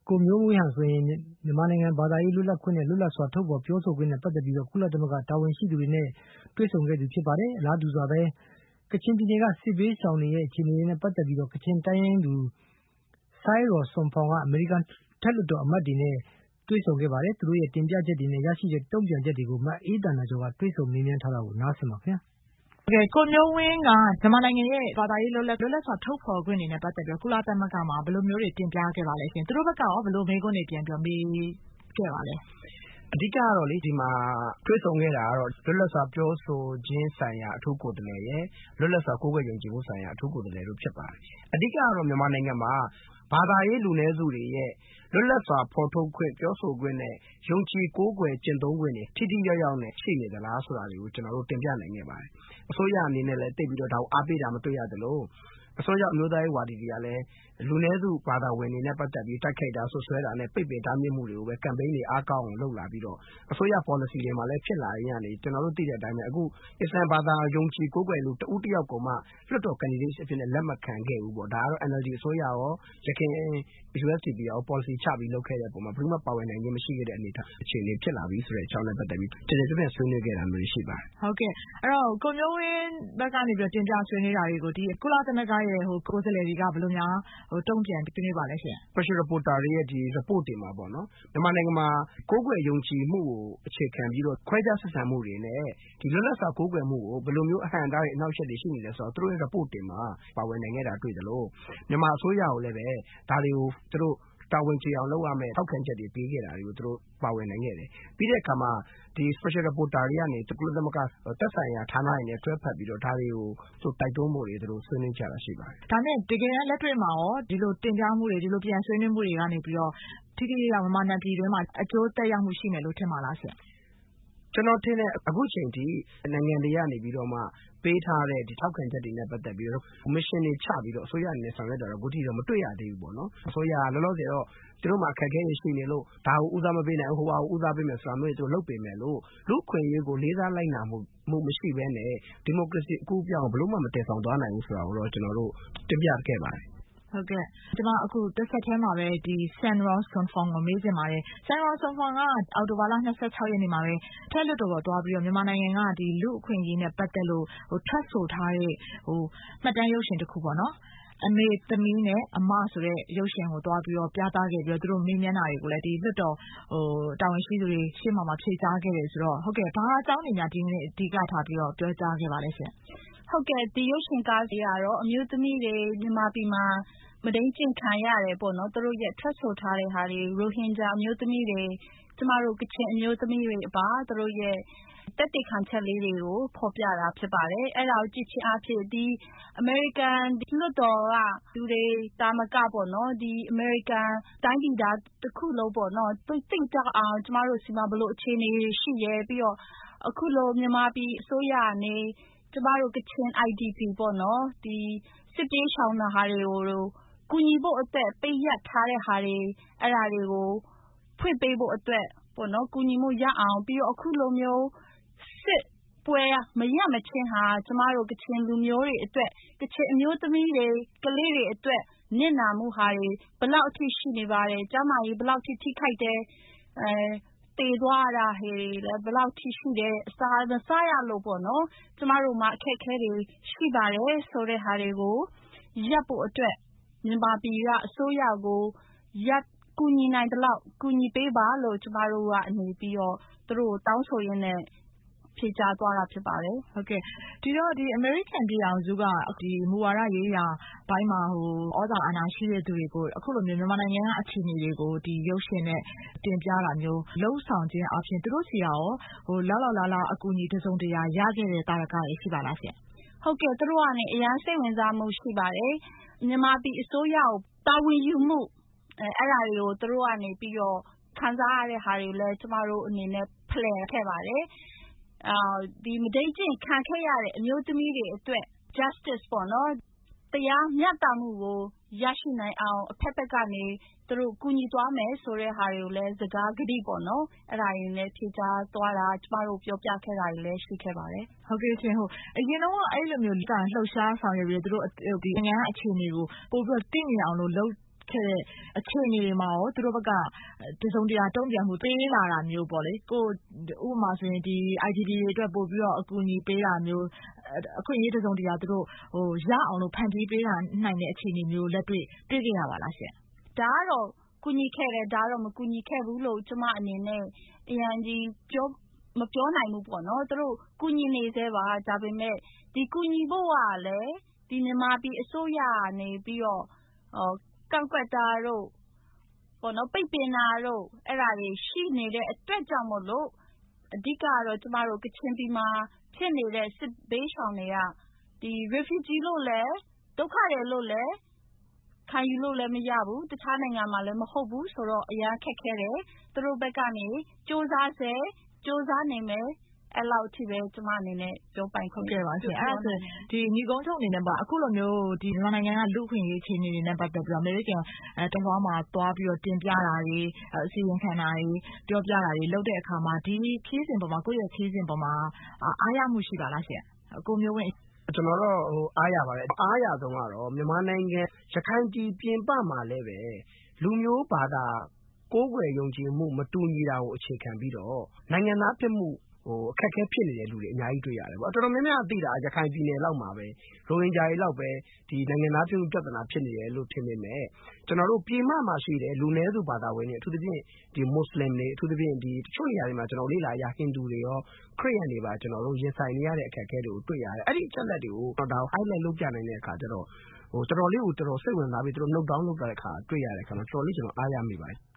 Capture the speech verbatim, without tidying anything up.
ကိုမျိုးဝင်းဟာဆိုရင်မြန်မာနိုင်ငံဘာသာရေးလွတ်လပ်ခွင့်နဲ့လွတ်လပ်စွာထုတ်ဖော်ပြောဆိုခွင့်နဲ့ပတ်သက်ပြီးတော့ကုလသမဂ္ဂတာဝန်ရှိသူတွေနဲ့တွေ့ဆုံခဲ့သူဖြစ်ပါတယ်အလားတူစွာပဲကချင်ပြည်နယ်ကစစ်ဘေးရှောင်တွေရဲ့အခြေအနေတွေနဲ့ပတ်သက်ပြီးတော့ကချင်တိုင်းရင်းသူဆိုင်းရော်စွန်ဖောင်ကအမေရိကန်ထက်လွှတ်တော်အမတ်တွေနဲ့တွေ့ဆုံခဲ့ပါတယ်သူတို့ရဲ့တင်ပြချက်တွေနဲ့ရရှိတဲ့တုံ့ပြန်ချက်တွေကိုမအေးတန်နာကျော်ကတွေ့ဆုံမေးမြန်းထားတာကိုနားဆင်ပါခင်ဗျာကဲကိုမျိုးဝင်းကမြန်မာနိုင်ငံရဲ့ဘာသာရေးလွတ်လပ်လွတ်လပ်စွာထုတ်ဖော်ခွင့်တွေနဲ့ပတ်သက်ပြီးကုလသမဂ္ဂမှာဘယ်လိုမျိုးတွေတင်ပြခဲ့ပါလဲရှင်သူတို့ဘက်ကရောဘယ်လိုမေးခွန်းတွေပြန်ပြောမေးခဲ့ပါလဲအဓိကကတော့လေဒီမှာတွေ့ဆုံခဲ့တာကတော့လွတ်လပ်စွာပြောဆိုခြင်းဆိုင်ရာအထူးကိုယ်စားလှယ်ရဲ့လွတ်လပ်စွာကိုးကွယ်ယုံကြည်မှုဆိုင်ရာအထူးကိုယ်စားလှယ်တို့ဖြစ်ပါတယ်အဓိကကတော့မြန်မာနိုင်ငံမှာဘာသာရေးလူနည်းစုတွေရဲ့လွတ်လပ်စွာဖော်ထုတ်ခွင့်ပြောဆိုခွင့်နဲ့ယုံကြည်ကိုးကွယ်ကျင့်သုံးခွင့်တွေထိထိရောက်ရောက်နဲ့ရှိနေသလားဆိုတာတွေကိုကျွန်တော်တို့တင်ပြနိုင်ခဲ့ပါတယ်အစိုးရအနေနဲ့လည်းတိတ်ပြီးတော့ဒါကိုအားပေးတာမတွေ့ရသလိုအစိုးရအမျိုးသားရေးဝါဒီတွေကလည်းလူနည်းစုဘာသာဝင်တွေနဲ့ပတ်သက်ပြီးတိုက်ခိုက်တာဆွဆွဲတာနဲ့ပိတ်ပင်တားမြစ်မှုတွေကိုပဲကမ်ပိန်းတွေအားကောင်းအောင်လုပ်လာပြီးတော့အစိုးရ policy တွေမှာလည်းဖြစ်လာရင်းကနေကျွန်တော်တို့သိတဲ့အတိုင်းပဲအခုအစ္စလာမ်ဘာသာယုံကြည်ကိုးကွယ်လူတဦးတယောက်ကိုမှလွှတ်တော် candidate အဖြစ်နဲ့လက်မခံခဲ့ဘူးပေါ့ဒါကတော့ N L D အစိုးရရောရခိုင် U S D P ရော policy ချပြီးလုပ်ခဲ့တဲ့ပုံမှာဘယ်သူမှပါဝင်နိုင်ခြင်းမရှိခဲ့တဲ့အနေအထားအခြေအနေဖြစ်လာပြီးဆိုတဲ့အကြောင်းနဲ့ပတ်သက်ပြီးတကယ်ကြိုးပမ်းဆွေးနွေးခဲ့တာမျိုးရှိပါတယ်ဟုတ်ကဲ့အဲ့တော့ကိုမျိုးဝင်းဘက်ကနေပြီးတင်ပြဆွေးနွေးတာတွေကိုဒီကုလသမဂ္ဂရဲ့ဟိုကိုယ်စားလှယ်တွေကဘယ်လိုများဟိုတုံ့ပြန်ဆွေးနွေးပါလဲရှင် Special Reporter တွေရဲ့ဒီ report တွေမှာပေါ့နော်မြန်မာနိုင်ငံမှာကိုးကွယ်ယုံကြည်မှုကိုအခြေခံပြီးတော့ခွဲခြားဆက်ဆံမှုတွေနဲ့ဒီလွတ်လပ်စွာကိုးကွယ်မှုကိုဘယ်လိုမျိုးအဟန့်အတားတွေအနောက်ရှက်တွေရှိနေလဲဆိုတော့သူတို့ရဲ့ report တွေမှာပါဝင်နိုင်ခဲ့တာတွေ့တယ်လို့မြန်မာအစိုးရကိုလည်းပဲဒါတွေကိုသူတို့တာဝန်ကျေအောင်လုပ်ရမယ်ထောက်ခံချက်တွေပေးခဲ့တာတွေကိုသူတို့ပါဝင်နိုင်ခဲ့တယ်ပြီးတဲ့အခါမှာဒီ Special Reporter တွေကနေကုလသမဂ္ဂသက်ဆိုင်ရာဌာနတွေနဲ့တွဲဖက်ပြီးတော့ဒါတွေကိုသူတိုက်တွန်းမှုတွေသူတို့ဆွေးနွေးကြတာရှိပါတယ်ဒါနဲ့တကယ်လက်တွေ့မှာရောဒီလိုတင်ပြမှုတွေဒီလိုပြန်ဆွေးနွေးမှုတွေကနေပြီးတော့ထိထိရောက်မြန်မာနိုင်ငံပြည်တွင်းမှာအကျိုးသက်ရောက်မှုရှိမယ်လို့ထင်ပါလားရှင်ကျွန်တော်ထင်တယ်အခုချိန်ထိနိုင်ငံတွေကနေပြီးတော့မှပေးထားတဲ့ဒီထောက်ခံချက်တွေနဲ့ပတ်သက်ပြီးတော့ mission တွေချပြီးတော့အစိုးရအနေနဲ့ဆောင်ရွက်တာတော့အခုထိတော့မတွေ့ရသေးဘူးပေါ့နော်အစိုးရကလောလောဆယ်တော့သူတို့မှာအခက်အခဲတွေရှိနေလို့ဒါကိုဦးစားမပေးနိုင်ဟိုဟာကိုဦးစားပေးမယ်ဆိုတာမျိုးတွေသူလုပ်ပေးမယ်လို့လူ့အခွင့်အရေးကိုလေးစားလိုက်နာမှုမှုမရှိဘဲနဲ့ဒီမိုကရေစီအကူအပြောင်းဘယ်လို့မှမတည်ဆောင်သွားနိုင်ဘူးဆိုတာကိုတော့ကျွန်တော်တို့တင်ပြခဲ့ပါတယ်ဟုတ်ကဲ့ကျွန်မအခုတစ်ဆက်ထဲမှာပဲဒီဆန်ရောစွန်ဖောင်ကိုမေးချင်ပါတယ်ဆန်ရောစွန်ဖောင်ကအော်တိုဘာလ၂၆ရက်နေ့မှာပဲထက်လွတ်တော်ပေါ်သွားပြီးတော့မြန်မာနိုင်ငံကဒီလူအခွင့်အရေးနဲ့ပတ်သက်လို့ဟိုထွက်ဆိုထားတဲ့ဟိုမှတ်တမ်းရုပ်ရှင်တစ်ခုပေါ့နော်အမေသမီးနဲ့အမဆိုတဲ့ရုပ်ရှင်ကိုတွားပြီးတော့ပြသခဲ့ပြီးတော့သူတို့မေးမြန်းတာတွေကိုလည်းဒီလွတ်တော်ဟိုတာဝန်ရှိသူတွေရှေ့မှာမှာဖြေကြားခဲ့တယ်ဆိုတော့ဟုတ်ကဲ့ဘာအကြောင်းတွေများဒီနေ့အဓိကထားပြီးတော့ပြောကြားခဲ့ပါလဲရှင်ဟုတ်ကဲ့ဒီရုပ်ရှင်ကားတွေကတော့အမျိုးသမီးတွေမြန်မာပြည်မှာမဒိန်ကျင့်ခံရတယ်ပေါ့နော်သူတို့ရဲ့ထွက်ဆိုထားတဲ့ဟာတွေရိုဟင်ဂျာအမျိုးသမီးတွေကျမတို့ကချင်အမျိုးသမီးတွေအပါသူတို့ရဲ့တက်တေခံချက်လေးတွေကိုဖော်ပြတာဖြစ်ပါတယ်အဲ့ဒါကိုကြည့်ချင်းအဖြစ်ဒီ American လွတ်တော်ကလူတွေတာမကပေါ့နော်ဒီ American တိုင်းပြည်သားတစ်ခုလုံးပေါ့နော်သူသိကြအောင်ကျမတို့စီမှာဘလို့အခြေအနေရှိရဲပြီးတော့အခုလိုမြန်မာပြည်အစိုးရအနေကျမတို့ကချင် I D P ပေါ့နော်ဒီစစ်ပြေးရှောင်တာဟာတွေကိုကူညီဖို့အတွက်ပေးရထားတဲ့ဟာတွေအဲ့ဒါတွေကိုဖွင့်ပေးဖို့အတွက်ပေါ့နော်ကူညီမှုရအောင်ပြီးတော့အခုလိုမျိုးစစ်ပွဲမရမချင်းဟာကျမတို့ကချင်လူမျိုးတွေအတွက်ကချင်အမျိုးသမီးတွေကလေးတွေအတွက်နစ်နာမှုဟာတွေဘလောက်အထိရှိနေပါတယ်ကျမကြီးဘလောက်ထိထိခိုက်တယ်အဲတည်သွားတာဟဲ့လည်းဘလောက်ထိရှိတယ်အစာမစားရလို့ပေါ့နော်ကျမတို့မှာအခက်အခဲတွေရှိပါတယ်ဆိုတဲ့ဟာတွေကိုရပ်ဖို့အတွက်မြန်မာပြည်ကအစိုးရကိုရပ်ကူညီနိုင်တဲ့လောက်ကူညီပေးပါလို့ကျမတို့ကအနေပြီးတော့သူတို့တောင်းဆိုရင်းနဲ့ဖြေကြားသွားတာဖြစ်ပါတယ်ဟုတ်ကဲ့ဒီတော့ဒီ American ပြည်အောင်စုကဒီမူဝါဒရေးရာဘိုင်းမှာဟိုဩဇာအာဏာရှိတဲ့သူတွေကိုအခုလိုမျိုးမြန်မာနိုင်ငံကအခြေအနေတွေကိုဒီရုပ်ရှင်နဲ့တင်ပြတာမျိုးလှုံ့ဆော်ခြင်းအပြင်သူတို့စီရောဟိုလောက်လောက်လာလာအကူအညီတစုံတရာရခဲ့တဲ့တာရကတွေရှိပါလားရှင်ဟုတ်ကဲ့သူတို့ကနေအရန်စိတ်ဝင်စားမှုရှိပါတယ်မြန်မာပြည်အစိုးရကိုတာဝန်ယူမှုအဲအဲ့ဒါတွေကိုသူတို့ကနေပြီးတော့ခံစားရတဲ့ဟာတွေလည်းကျမတို့အနေနဲ့ဖလှယ်ခဲ့ပါတယ်အာဒီမဒိတ်ကျင့်ခံခဲ့ရတဲ့အမျိုးသမီးတွေအတွက် justice ပေါ့နော်တရားမျှတမှုကိုရရှိနိုင်အောင်အဖက်ဖက်ကနေသူတို့ကူညီသွားမယ်ဆိုတဲ့ဟာတွေကိုလည်းစကားကတိပေါ့နော်အဲ့ဒါတွေလည်းဖြေချသွားတာကျမတို့ပြောပြခဲ့တာတွေလည်းရှိခဲ့ပါတယ်ဟုတ်ကဲ့ရှင်ဟုတ်အရင်တော့အဲ့လိုမျိုးလှုပ်ရှားဆောင်ရွက်ပြီးသူတို့ဒီငန်းအခြေအနေကိုပို့ပြီးတည်နေအောင်လို့လုပ်ခဲ့တဲ့အခြေအနေတွေမှာရောသူတို့ဘက်ကတစုံတရာတုံ့ပြန်မှုပေးလာတာမျိုးပေါ့လေကိုဥပမာဆိုရင်ဒီ I D P တွေအတွက်ပို့ပြီးတော့အကူအညီပေးတာမျိုးအခွင့်အရေးတစုံတရာသူတို့ဟိုရအောင်လို့ဖန်တီးပေးတာနိုင်တဲ့အခြေအနေမျိုးလက်တွေ့တွေ့ကြရပါလားရှင့်ဒါကတော့ကူညီခဲ့တယ်ဒါတော့မကူညီခဲ့ဘူးလို့ကျမအနေနဲ့အရန်ကြီးပြောမပြောနိုင်ဘူးပေါ့နော်သူတို့ကူညီနေသေးပါဒါပေမဲ့ဒီကူညီဖို့ကလည်းဒီမြန်မာပြည်အစိုးရကနေပြီးတော့ဟောကန့်ကွက်တာတို့ပေါ့နော်ပိတ်ပင်တာတို့အဲ့ဒါတွေရှိနေတဲ့အတွက်ကြောင့်မို့လို့အဓိကတော့ကျမတို့ကချင်ပြည်မှာဖြစ်နေတဲ့စစ်ဘေးရှောင်တွေကဒီ refugee လို့လည်းဒုက္ခတွေလို့လည်းခံယူလို့လည်းမရဘူးတခြားနိုင်ငံမှာလည်းမဟုတ်ဘူးဆိုတော့အများခက်ခဲတယ်သူတို့ဘက်ကနေစ조사ဆဲစ조사နေမယ်အဲ့လောက်အထိပဲကျမအနေနဲ့ပြောပိုင်ခွင့်ခဲ့ပါရှင်အဲ့ဒါဆိုဒီညီကုန်းချုပ်အနေနဲ့ပါအခုလိုမျိုးဒီမြန်မာနိုင်ငံကလူ့အခွင့်အရေးအခြေအနေတွေနဲ့ပတ်သက်ပြီးတော့အမေရိကန်အဲတကွာမှာသွားပြီးတော့တင်ပြတာတွေအစီရင်ခံတာတွေပြောပြတာတွေလုပ်တဲ့အခါမှာဒီခီးစဉ်ပေါ်မှာကိုယ့်ရဲ့ခီးစဉ်ပေါ်မှာအားရမှုရှိပါလားရှင်ကိုမျိုးဝင်းကျွန်တော်တော့ဟိုအားရပါတယ်အားရဆုံးကတော့မြန်မာနိုင်ငံရခိုင်ပြည်ပြင်ပမှာလည်းပဲလူမျိုးဘာသာကိုးကွယ်ယုံကြည်မှုမတူညီတာကိုအခြေခံပြီးတော့နိုင်ငံသားဖြစ်မှုဟိုအခက်အခဲဖြစ်နေတဲ့လူတွေအများကြီးတွေ့ရတယ်ပေါ့တော်တော်များများသိတာရခိုင်ပြည်နယ်လောက်မှာပဲရိုဟင်ဂျာတွေလောက်ပဲဒီနိုင်ငံသားဖြစ်မှုပြဿနာဖြစ်နေတယ်လို့ထင်နေမယ်ကျွန်တော်တို့ပြည်မမှာရှိတဲ့လူနည်းစုဘာသာဝင်တွေအထူးသဖြင့်ဒီမွတ်စလင်တွေအထူးသဖြင့်ဒီတချို့နေရာတွေမှာကျွန်တော်လေ့လာရဟိန္ဒူတွေရောခရစ်ယာန်တွေပါကျွန်တော်တို့ရင်ဆိုင်နေရတဲ့အခက်အခဲတွေကိုတွေ့ရတယ်အဲ့ဒီအချက်လက်တွေကိုဒါ highlight လုပ်ပြနိုင်တဲ့အခါကျတော့ဟိုတော်တော်လေးကိုတော်တော်စိတ်ဝင်စားပြီးသူတို့ note down လုပ်တဲ့အခါတွေ့ရတဲ့အခါမှာတော်တော်လေးကျွန်တော်အားရမိပါတယ်